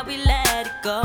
how we let it go.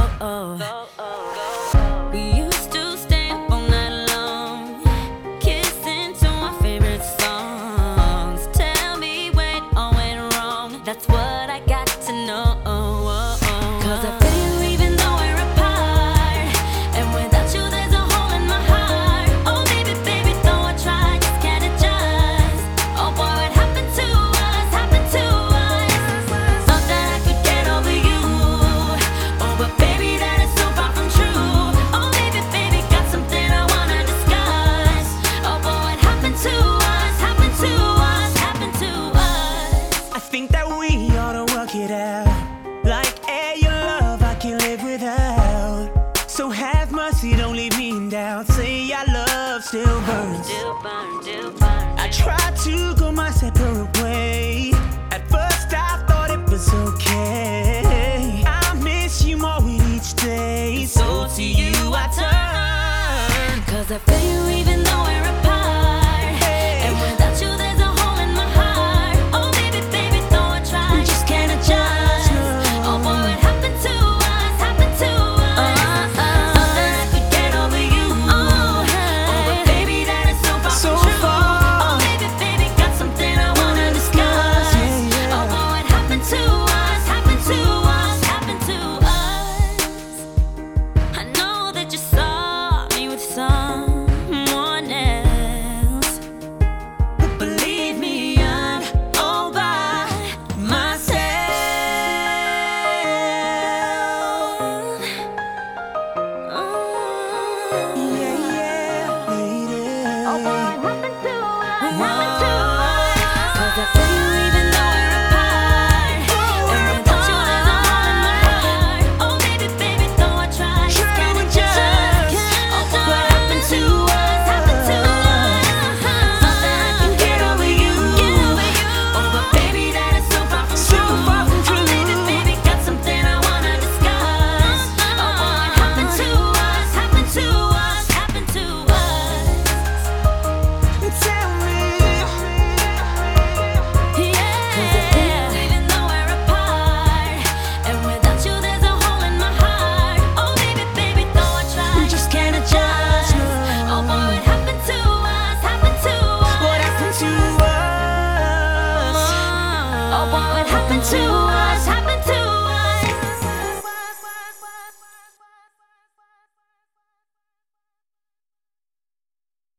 We used to stay up all night long, kissing to our favorite songs. Tell me when all went wrong, that's what I got to know. 'Cause I feel you even though we're apart, and without you there's a hole in my heart. Oh baby, baby, though I try, just can't adjust. Oh boy, what happened to us, happened to us. Thought that I could get over you, oh but baby that is so far from true. Oh baby, baby, got something I wanna discuss. Oh boy, what happened to us, happened to us, happened to us. I think that we ought to work it out. Like air, your love I can't live without. So have mercy, don't leave me in doubt. Say our love still burns. Still burn, still burn. I tried to go my separate way. At first I thought it was okay. I miss you more with each day. So to you I turn. 'Cause I feel you even though we're apart, and without you there's a hole in my heart. Oh baby, baby, though I try, just can't adjust. Oh boy, what happened to us, happened to us. Thought that I could get over you, oh but baby that is so far So from true. far. Oh baby, baby, got something I wanna discuss. Oh boy, what happened to us, happened to us, happened to us. I know that you saw me with someone else, but believe me, I'm all by myself. Yeah, yeah, lady. Oh boy, what happened to us, happened to us. 'Cause I feel you even though we're apart, and without you there's a hole in my heart. Oh baby, baby, though I try, just can't adjust. Oh boy, what happened to us, happened to us. Thought that I could get over you, oh but baby that is so far from So true. far from Oh true. baby, baby, got something I wanna discuss. Oh boy, what happened to us, happened to us, happened to us. Tell me. Even though we're apart, and without you there's a hole in my heart. Oh baby, baby, though I try, just can't adjust. Oh boy, what happened to us, happened to us. What happened to us? Oh boy, what happened to us?